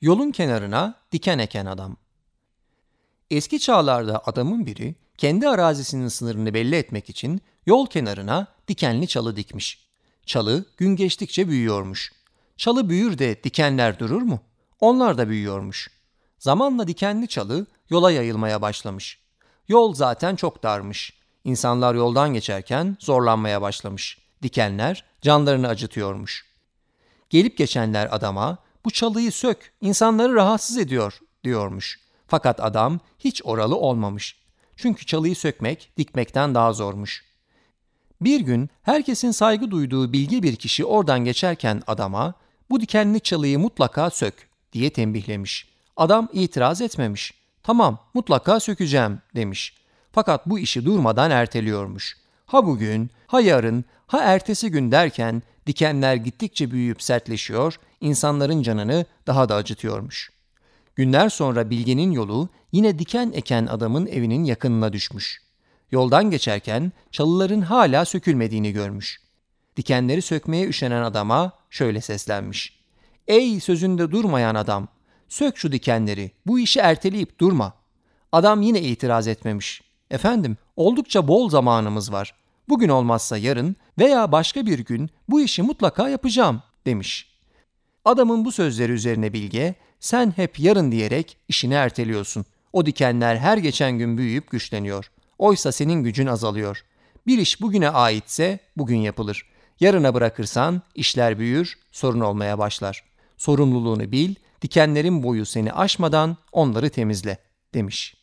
Yolun kenarına diken eken adam. Eski çağlarda adamın biri kendi arazisinin sınırını belli etmek için yol kenarına dikenli çalı dikmiş. Çalı gün geçtikçe büyüyormuş. Çalı büyür de dikenler durur mu? Onlar da büyüyormuş. Zamanla dikenli çalı yola yayılmaya başlamış. Yol zaten çok darmış. İnsanlar yoldan geçerken zorlanmaya başlamış. Dikenler canlarını acıtıyormuş. Gelip geçenler adama "Bu çalıyı sök, insanları rahatsız ediyor," diyormuş. Fakat adam hiç oralı olmamış. Çünkü çalıyı sökmek dikmekten daha zormuş. Bir gün herkesin saygı duyduğu bilge bir kişi oradan geçerken adama "Bu dikenli çalıyı mutlaka sök," diye tembihlemiş. Adam itiraz etmemiş. "Tamam, mutlaka sökeceğim," demiş. Fakat bu işi durmadan erteliyormuş. Ha bugün, ha yarın, ha ertesi gün derken dikenler gittikçe büyüyüp sertleşiyor, insanların canını daha da acıtıyormuş. Günler sonra bilgenin yolu yine diken eken adamın evinin yakınına düşmüş. Yoldan geçerken çalıların hala sökülmediğini görmüş. Dikenleri sökmeye üşenen adama şöyle seslenmiş: "Ey sözünde durmayan adam! Sök şu dikenleri, bu işi erteleyip durma." Adam yine itiraz etmemiş. "Efendim, oldukça bol zamanımız var. Bugün olmazsa yarın veya başka bir gün bu işi mutlaka yapacağım," demiş. Adamın bu sözleri üzerine bilge, "Sen hep yarın diyerek işini erteliyorsun. O dikenler her geçen gün büyüyüp güçleniyor. Oysa senin gücün azalıyor. Bir iş bugüne aitse bugün yapılır. Yarına bırakırsan işler büyür, sorun olmaya başlar. Sorumluluğunu bil, dikenlerin boyu seni aşmadan onları temizle," demiş.